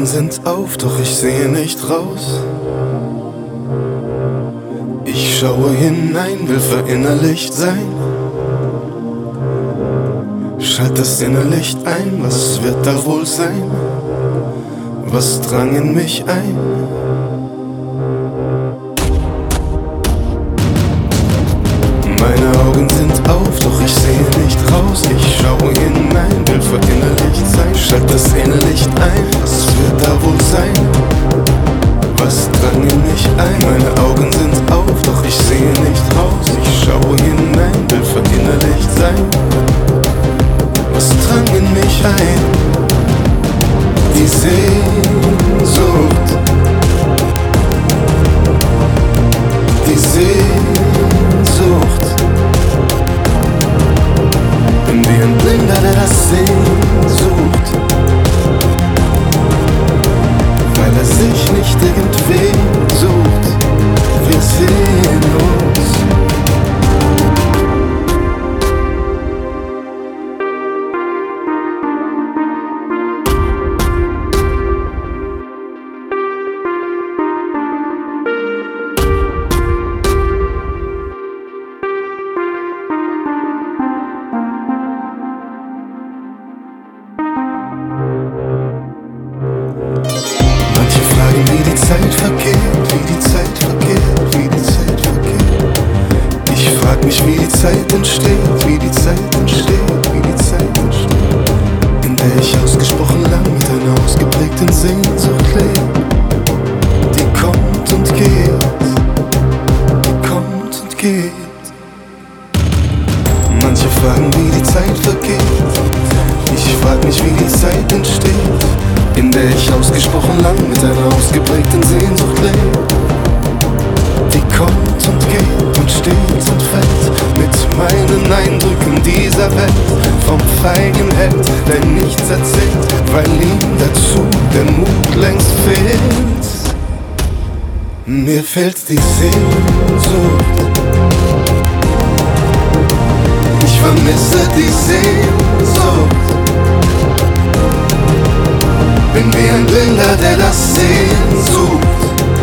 sind auf, doch ich sehe nicht raus. Ich schaue hinein, will verinnerlicht sein. Schalt das Innerlicht ein, was wird da wohl sein? Was drang in mich ein? Meine Augen sind auf, doch ich sehe nicht raus. Ich schaue hinein, will verinnerlicht sein. Schalt das Innerlicht ein, was wird da wohl sein? Was drang in mich ein? Meine Augen sind auf, doch ich sehe nicht raus. Ich schaue hinein, will verinnerlicht sein. Was drang in mich ein? Die Sehnsucht. Die Sehnsucht. Bin wie ein Blinder, der das Sehnsucht, weil er sich nicht irgendwen sucht. Wir sehen uns. Wie die Zeit vergeht, wie die Zeit vergeht, wie die Zeit vergeht. Ich frag mich, wie die Zeit entsteht, wie die Zeit entsteht, wie die Zeit entsteht. In der ich ausgesprochen lang mit einer ausgeprägten Sehnsucht lebe. Die kommt und geht, die kommt und geht. Manche fragen, wie die Zeit vergeht. Ich frag mich, wie die Zeit entsteht, in der ich ausgesprochen lang mit einer ausgeprägten Sehnsucht lebe. Die kommt und geht und steht und fällt mit meinen Eindrücken dieser Welt. Vom feigen Held, der nichts erzählt, weil ihm dazu der Mut längst fehlt. Mir fehlt die Sehnsucht. Ich vermisse die Sehnsucht. Bin wie ein Blinder, der das Sehen sucht,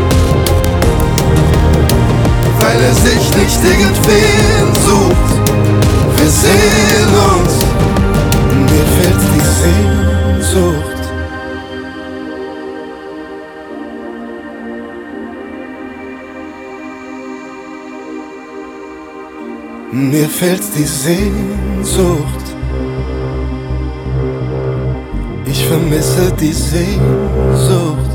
weil er sich nicht irgendwen sucht. Wir sehen uns. Mir fehlt die Sehnsucht. Mir fehlt die Sehnsucht. Ich vermisse die Sehnsucht.